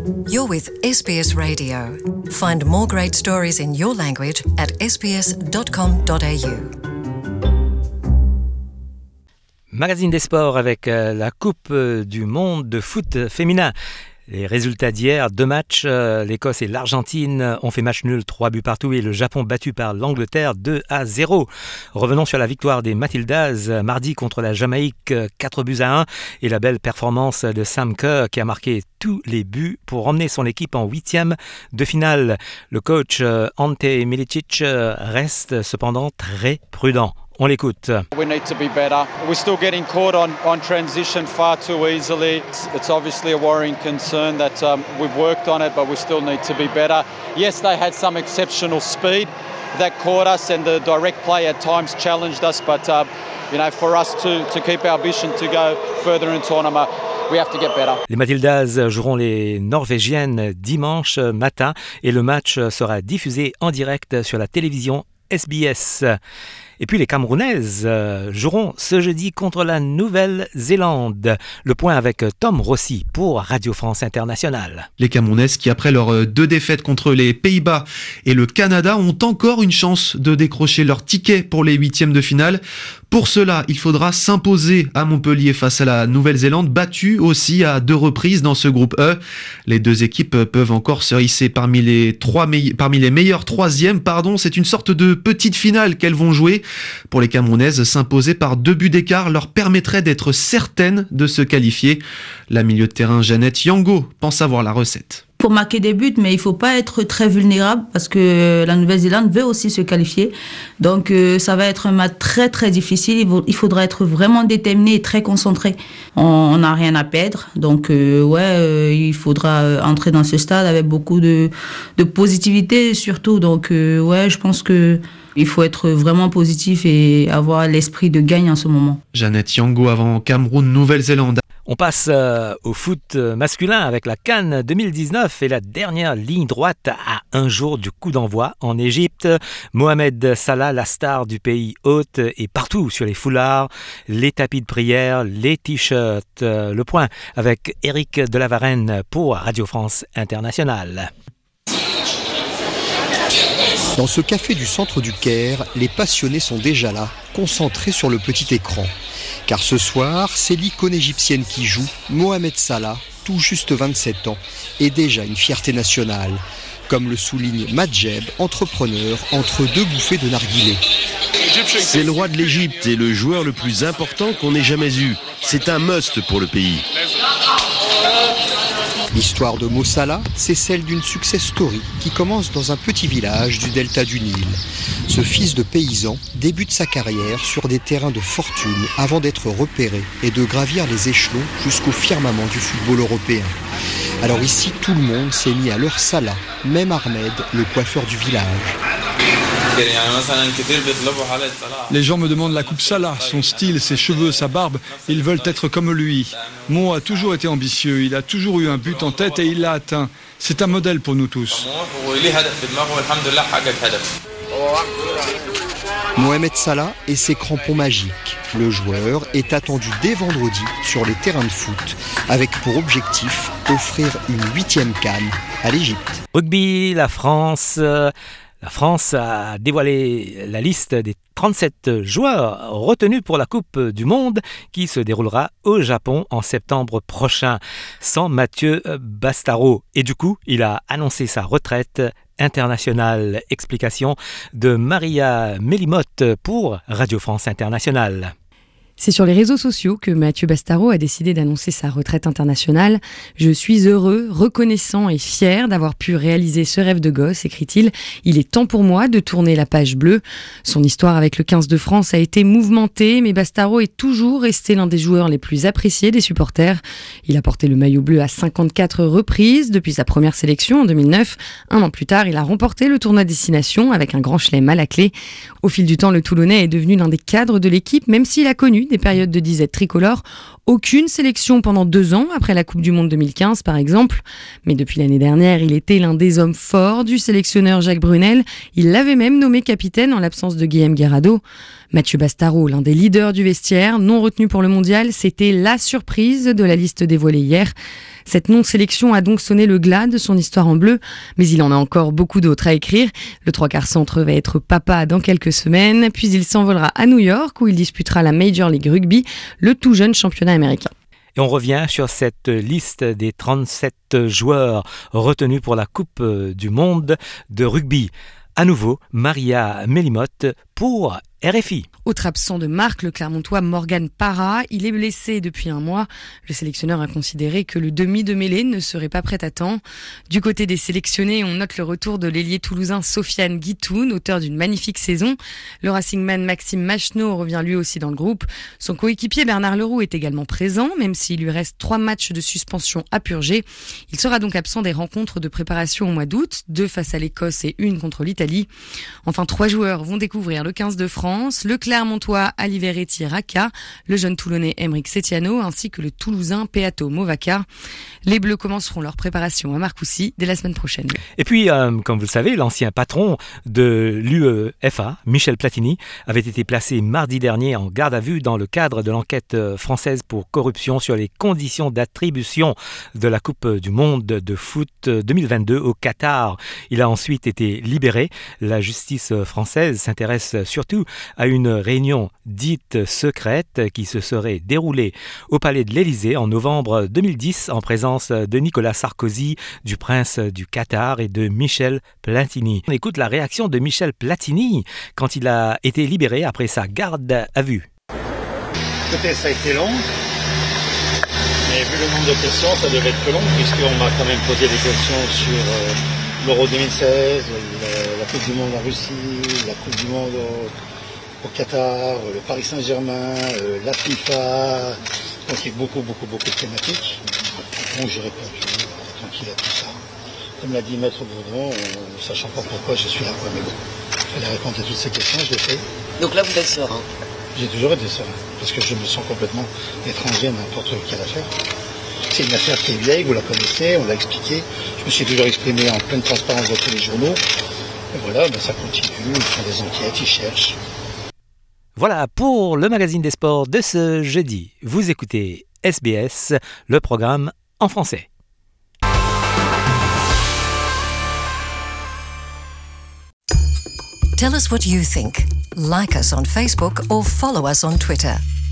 You're with SBS Radio. Find more great stories in your language at sbs.com.au. Magazine des sports avec la Coupe du monde de foot féminin. Les résultats d'hier, 2 matchs, l'Écosse et l'Argentine ont fait match nul, 3 buts partout et le Japon battu par l'Angleterre 2-0. Revenons sur la victoire des Matildas mardi contre la Jamaïque 4-1 et la belle performance de Sam Kerr qui a marqué tous les buts pour emmener son équipe en 8e de finale. Le coach Ante Milicic reste cependant très prudent. On l'écoute. We need to be better. We're still getting caught on transition far too easily. It's obviously a worrying concern that we've worked on it, but we still need to be better. Yes, they had some exceptional speed that caught us, and the direct play at times challenged us. But for us to keep our ambition to go further in tournament, we have to get better. Les Matildas joueront les Norvégiennes dimanche matin et le match sera diffusé en direct sur la télévision SBS. Et puis les Camerounaises joueront ce jeudi contre la Nouvelle-Zélande. Le point avec Tom Rossi pour Radio France Internationale. Les Camerounaises qui, après leurs 2 défaites contre les Pays-Bas et le Canada, ont encore une chance de décrocher leur ticket pour les 8e de finale. Pour cela, il faudra s'imposer à Montpellier face à la Nouvelle-Zélande, battue aussi à 2 reprises dans ce groupe E. Les 2 équipes peuvent encore se hisser parmi les meilleurs 3e. C'est une sorte de petite finale qu'elles vont jouer. Pour les Camerounaises, s'imposer par 2 buts d'écart leur permettrait d'être certaines de se qualifier. La milieu de terrain Jeannette Yango pense avoir la recette. Pour marquer des buts, mais il ne faut pas être très vulnérable parce que la Nouvelle-Zélande veut aussi se qualifier. Donc ça va être un match très très difficile. Il faudra être vraiment déterminé et très concentré. On n'a rien à perdre. Donc il faudra entrer dans ce stade avec beaucoup de positivité surtout. Donc je pense que il faut être vraiment positif et avoir l'esprit de gagne en ce moment. Jeannette Yango avant Cameroun, Nouvelle-Zélande. On passe au foot masculin avec la CAN 2019 et la dernière ligne droite à un jour du coup d'envoi en Égypte. Mohamed Salah, la star du pays hôte, est partout sur les foulards, les tapis de prière, les t-shirts. Le point avec Éric Delavarenne pour Radio France Internationale. Dans ce café du centre du Caire, les passionnés sont déjà là, concentrés sur le petit écran. Car ce soir, c'est l'icône égyptienne qui joue, Mohamed Salah, tout juste 27 ans, et déjà une fierté nationale. Comme le souligne Madjeb, entrepreneur entre 2 bouffées de narguilé. C'est le roi de l'Égypte et le joueur le plus important qu'on ait jamais eu. C'est un must pour le pays. L'histoire de Mo Salah, c'est celle d'une success story qui commence dans un petit village du delta du Nil. Ce fils de paysan débute sa carrière sur des terrains de fortune avant d'être repéré et de gravir les échelons jusqu'au firmament du football européen. Alors ici, tout le monde s'est mis à leur Salah, même Ahmed, le coiffeur du village. Les gens me demandent la coupe Salah, son style, ses cheveux, sa barbe. Ils veulent être comme lui. Mo a toujours été ambitieux, il a toujours eu un but en tête et il l'a atteint. C'est un modèle pour nous tous. Mohamed Salah et ses crampons magiques. Le joueur est attendu dès vendredi sur les terrains de foot, avec pour objectif offrir une 8e CAN à l'Égypte. Rugby, la France a dévoilé la liste des 37 joueurs retenus pour la Coupe du Monde qui se déroulera au Japon en septembre prochain, sans Mathieu Bastaro. Et du coup, il a annoncé sa retraite internationale. Explication de Maria Melimoth pour Radio France Internationale. C'est sur les réseaux sociaux que Mathieu Bastaro a décidé d'annoncer sa retraite internationale. « Je suis heureux, reconnaissant et fier d'avoir pu réaliser ce rêve de gosse », écrit-il. « Il est temps pour moi de tourner la page bleue. » Son histoire avec le 15 de France a été mouvementée, mais Bastaro est toujours resté l'un des joueurs les plus appréciés des supporters. Il a porté le maillot bleu à 54 reprises depuis sa première sélection en 2009. Un an plus tard, il a remporté le tournoi Destination avec un grand chelem à la clé. Au fil du temps, le Toulonnais est devenu l'un des cadres de l'équipe, même s'il a connu des périodes de disette tricolore. Aucune sélection pendant 2 ans, après la Coupe du Monde 2015 par exemple. Mais depuis l'année dernière, il était l'un des hommes forts du sélectionneur Jacques Brunel. Il l'avait même nommé capitaine en l'absence de Guillaume Guerrado. Mathieu Bastaro, l'un des leaders du vestiaire, non retenu pour le mondial, c'était la surprise de la liste dévoilée hier. Cette non-sélection a donc sonné le glas de son histoire en bleu, mais il en a encore beaucoup d'autres à écrire. Le 3/4 centre va être papa dans quelques semaines, puis il s'envolera à New York où il disputera la Major League Rugby, le tout jeune championnat américain. Et on revient sur cette liste des 37 joueurs retenus pour la Coupe du Monde de rugby. À nouveau, Maria Melimoth pour RFI. Autre absent de marque, le Clermontois Morgan Parra. Il est blessé depuis 1 mois. Le sélectionneur a considéré que le demi de mêlée ne serait pas prêt à temps. Du côté des sélectionnés, on note le retour de l'ailier toulousain Sofiane Guitoun, auteur d'une magnifique saison. Le Racingman Maxime Machenaud revient lui aussi dans le groupe. Son coéquipier Bernard Leroux est également présent, même s'il lui reste 3 matchs de suspension à purger. Il sera donc absent des rencontres de préparation au mois d'août, 2 face à l'Écosse et 1 contre l'Italie. Enfin, 3 joueurs vont découvrir le 15 de France, le Clermontois Aliveretti Raka, le jeune Toulonnais Emeric Setiano ainsi que le Toulousain Peato Movaca. Les Bleus commenceront leur préparation à Marcoussis dès la semaine prochaine. Et puis, comme vous le savez, l'ancien patron de l'UEFA, Michel Platini, avait été placé mardi dernier en garde à vue dans le cadre de l'enquête française pour corruption sur les conditions d'attribution de la Coupe du Monde de foot 2022 au Qatar. Il a ensuite été libéré. La justice française s'intéresse surtout à une réunion dite secrète qui se serait déroulée au Palais de l'Élysée en novembre 2010 en présence de Nicolas Sarkozy, du prince du Qatar et de Michel Platini. On écoute la réaction de Michel Platini quand il a été libéré après sa garde à vue. Écoutez, ça a été long, mais vu le nombre de questions, ça devait être long puisqu'on m'a quand même posé des questions sur l'Euro 2016, la Coupe du Monde en Russie, la Coupe du Monde au Qatar, le Paris Saint-Germain, la FIFA, donc il y a beaucoup de thématiques. Bon, j'ai répondu tranquille à tout ça. Comme l'a dit Maître Bourdon, ne sachant pas pourquoi je suis là, mais bon, il fallait répondre à toutes ces questions, je l'ai fait. Donc là, vous êtes serein? J'ai toujours été serein, parce que je me sens complètement étranger à n'importe quelle affaire. C'est une affaire qui est vieille, vous la connaissez, on l'a expliqué. Je me suis toujours exprimé en pleine transparence dans tous les journaux. Et voilà, ça continue, ils font des enquêtes, ils cherchent. Voilà pour le magazine des sports de ce jeudi. Vous écoutez SBS, le programme en français. Tell us what you think. Like us on Facebook or follow us on Twitter.